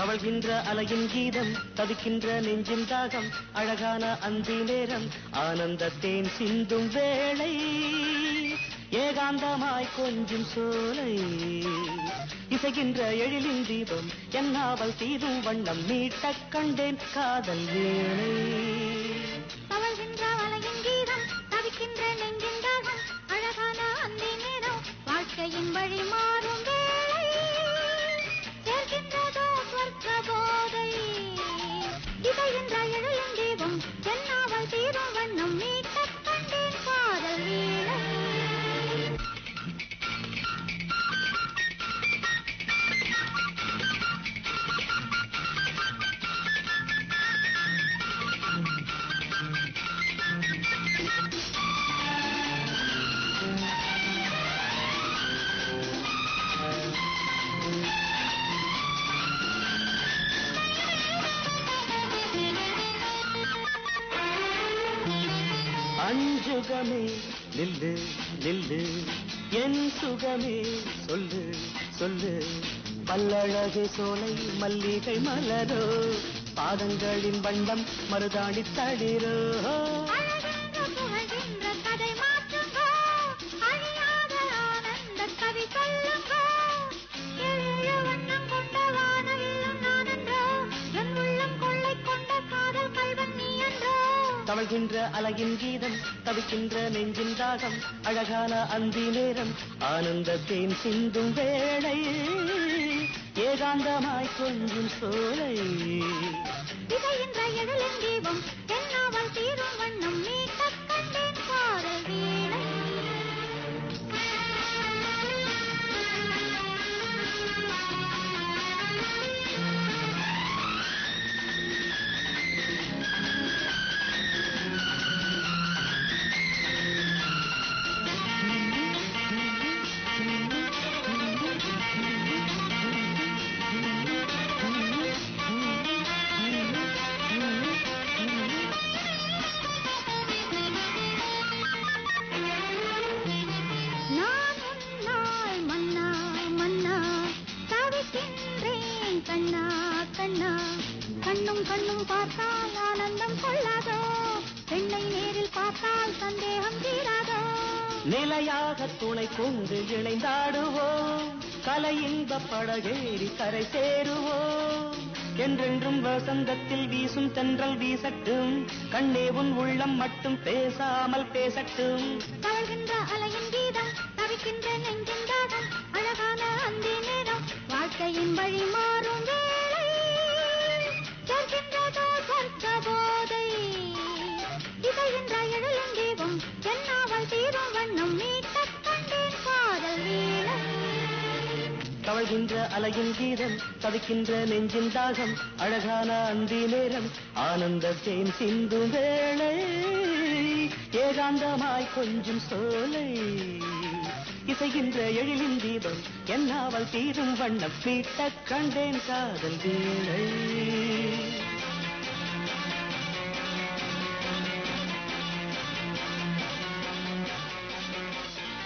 தவழ்கின்ற அலையின் கீதம் தவிக்கின்ற நெஞ்சின் தாகம் அழகான அந்தி நேரம் ஆனந்த தேன் சிந்தும் வேளை ஏகாந்தமாய் கொஞ்சும் சோலை இசைகின்ற எழிலின் தீபம் என்னாவல் தீரும் வண்ணம் மீட்டக் கண்டேன் காதல் வேளை தவழ்கின்ற அலையின் கீதம் தவிக்கின்ற நெஞ்சின் தாகம் அழகான அந்தி நேரம் வாழ்க்கையின் வழி மாறும் வேளை சேர்க்கின்றதோ சொர்க்க போதை இசைகின்ற எழிலின் தீபம் என்னாவல் தீரும் வண்ணம் மீட்டக் கண்டேன் காதல் வேளை அஞ்சுகமே நில்லு நில்லு என் சுகமே சொல்லு சொல்லு பல்லழகு சோலை மல்லிகை மலரோ பாதங்களின் வண்ணம் மருதாணி தளிரோ கதை மாற்றுங்கோ அழியாத ஆனந்த கவி சொல்லுங்கோ ஏழு வண்ணம் கொண்ட வானவில்லும் நானன்றோ என் உள்ளம் கொள்ளை கொண்ட காதல் கல்வன் நீ என்றோ தவழ்கின்ற அலையின் கீதம் தவிக்கின்ற நெஞ்சின் தாகம் அழகான அந்தி நேரம் ஆனந்த தேன் சிந்தும் வேளை ஏகாந்தமாய் கொஞ்சும் சோலை இசைகின்ற எழிலின் தீபம் என்னாவல் தீரும் வண்ணம் மீட்டக் கண்டேன் காதல் வேளை கண்ணா கண்ணா கண்ணும் கண்ணும் பார்த்தால் ஆனந்தம் கொள்ளாதோ பெண்ணை நேரில் பார்த்தால் சந்தேகம் தீராதோ நிலையாக துணை கொண்டு இணைந்தாடுவோம் கலை இன்ப படகேறி கரை சேருவோம் என்றென்றும் வசந்தத்தில் வீசும் தென்றல் வீசட்டும் கண்ணே உன் உள்ளம் மட்டும் பேசாமல் பேசட்டும் தவழ்கின்ற அலையின் கீதம் தவிக்கின்ற நெஞ்சின் தாகம் அழகான அந்தி நேரம் வாழ்க்கையின் வழி மாறும் வேளை சேர்க்கின்றதோ சொர்க்க போதை இசைகின்ற எழிலின் தீபம் என்னாவல் தீரும் வண்ணம் மீட்டக் கண்டேன் காதல் வேளை தவழ்கின்ற அலையின் கீதம் தவிக்கின்ற நெஞ்சின் தாகம் அழகான அந்தி நேரம் ஆனந்த தேன் சிந்தும் வேளை ஏகாந்தமாய் கொஞ்சும் சோலை இசைகின்ற எழிலின் தீபம் என்னாவல் தீரும் வண்ணம் மீட்டக் கண்டேன் காதல் வேளை